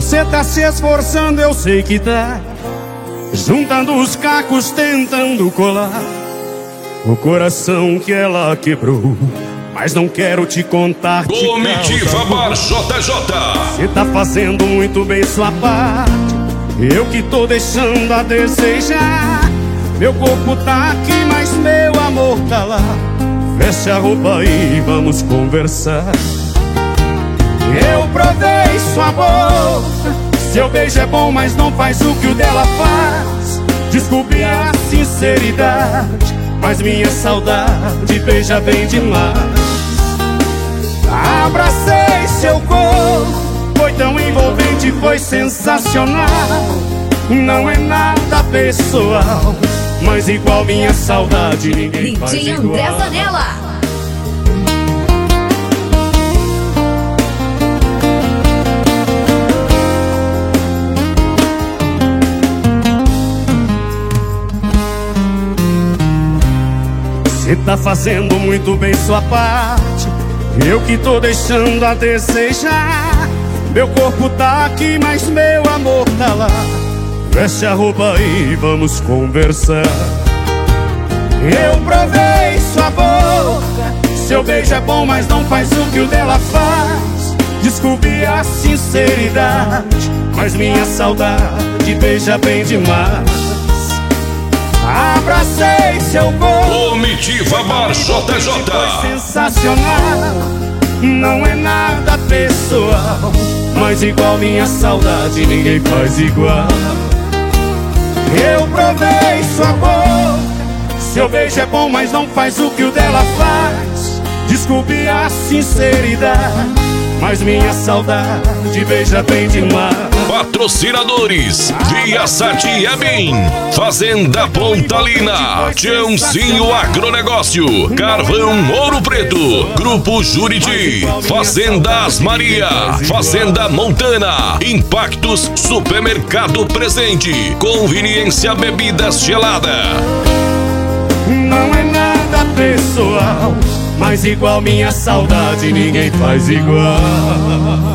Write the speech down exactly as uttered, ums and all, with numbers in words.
Você tá se esforçando, eu sei que tá, juntando os cacos, tentando colar o coração que ela quebrou. Mas não quero te contar. Comitiva Bar J J. Você tá fazendo muito bem sua parte, eu que tô deixando a desejar. Meu corpo tá aqui, mas meu amor tá lá. Veste a roupa e vamos conversar. Eu provei sua boca, seu beijo é bom, mas não faz o que o dela faz. Desculpe a sinceridade, mas minha saudade beija bem demais. Abracei seu corpo, foi tão envolvente, foi sensacional. Não é nada pessoal, mas igual minha saudade ninguém faz igual. D J André Zanella. Você tá fazendo muito bem sua parte, eu que tô deixando a desejar. Meu corpo tá aqui, mas meu amor tá lá. Veste a roupa e vamos conversar. Eu provei sua boca, seu beijo é bom, mas não faz o que o dela faz. Desculpe a sinceridade, mas minha saudade beija bem demais. Abracei seu corpo, Comitiva Bar J J. foi sensacional. Não é nada pessoal, mas igual minha saudade ninguém faz igual. Eu provei sua boca, seu beijo é bom, mas não faz o que o dela faz. Desculpe a sinceridade, mas minha saudade beija bem demais. Patrocinadores: Via Sat Ebin, Fazenda Pontalina, Tiãozinho Agronegócio, Carvão Ouro Preto, Grupo Juriti, Fazendas Maria, Fazenda Montana, Impactos Supermercado Presente, Conveniência Bebidas Gelada. Não é nada pessoal, mas igual minha saudade ninguém faz igual.